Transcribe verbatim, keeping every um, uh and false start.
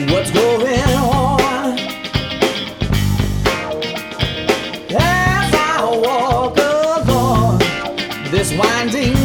what's going on. As I walk along this winding